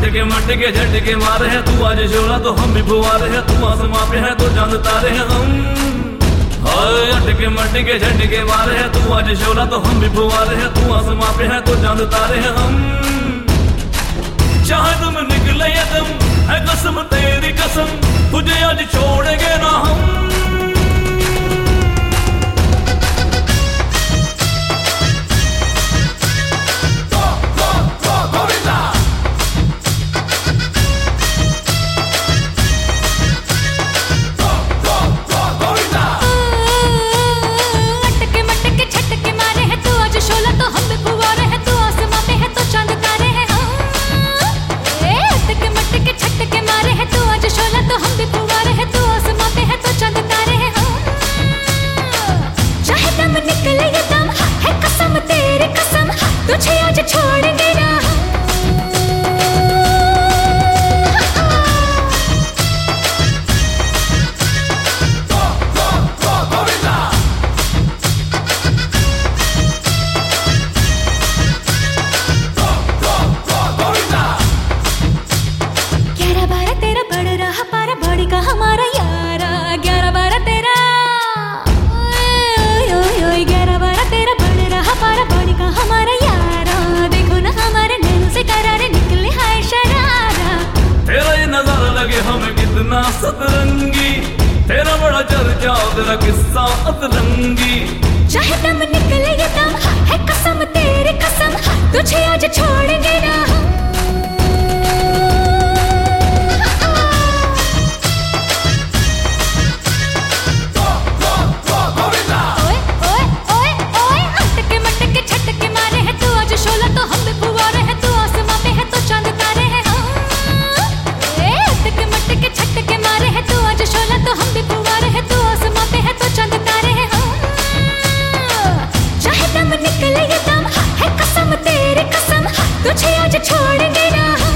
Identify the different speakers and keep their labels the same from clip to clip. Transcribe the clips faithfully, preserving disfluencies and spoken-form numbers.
Speaker 1: अटके मटके झटके मारे हैं, तू आज शोला तो हम भी फुवारे हैं, तू आसमां पे है तो चांद तारे हैं हम। हाय अटके मटके झटके मारे हैं, तू आज शोला तो हम भी फुवारे हैं, तू आसमां पे है तो चांद तारे हैं हम। चाहे तुम निकले या तुम है कसम तेरी कसम, तुझे आज छोड़ेंगे ना हम। तुझे आज छोड़ेंगे ना ग्यारह बारह तेरा बढ़ रहा पारा, बॉडी का हमारा यारा। ग्यारह बारह तेरा ग्यारह बारह तेरा बढ़ रहा पारा, बॉडी का हमारा यारा। देखो ना हमारे नैनों से करारे निकले हाय शरारा। तेरा ये नजारा लगे हमें कितना सतरंगी, तेरा बड़ा चर्चा तेरा किस्सा अतरंगी।
Speaker 2: चाहे दम निकले ये दम है कसम तेरी कसम, तुझे आज छोड़ेंगे ना हम। तुझे आज छोड़ेंगे ना हम।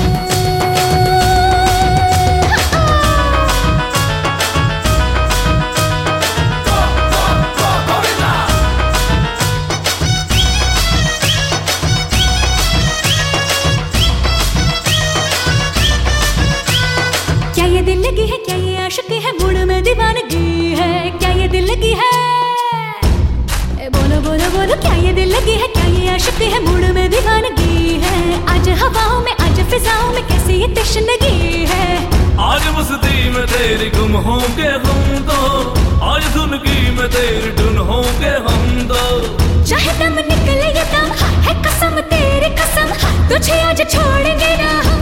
Speaker 2: क्या ये दिल लगी है, क्या ये आशिकी है, मूड में दीवानगी है। क्या ये दिल लगी है, बोलो बोलो बोलो, क्या ये दिल लगी है, क्या ये आशिकी है, मूड में दीवानगी है। आज हवाओं में आज फिजाओं में कैसी ये तशनगी है।
Speaker 1: आज मस्ती में तेरी गुम होंगे हम तो, आज धुन की में तेरी धुन होंगे हम तो।
Speaker 2: चाहे दम निकले ये दम है कसम तेरी कसम, तुझे आज छोड़ेंगे ना हम।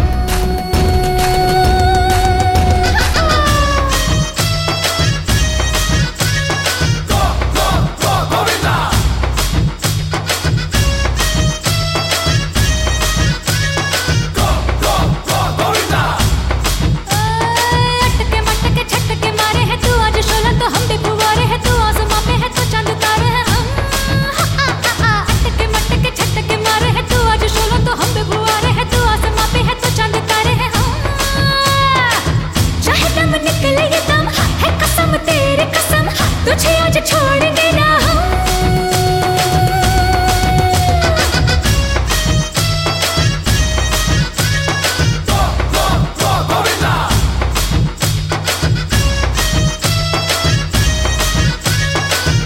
Speaker 2: तुझे आज छोड़ेंगे ना हम।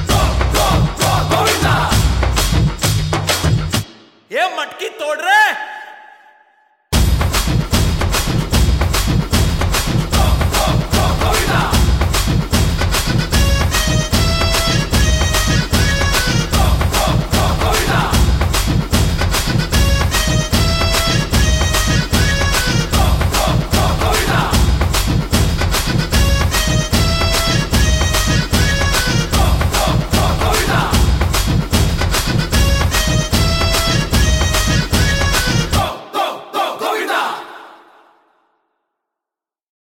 Speaker 3: ये मटकी तोड़ रहे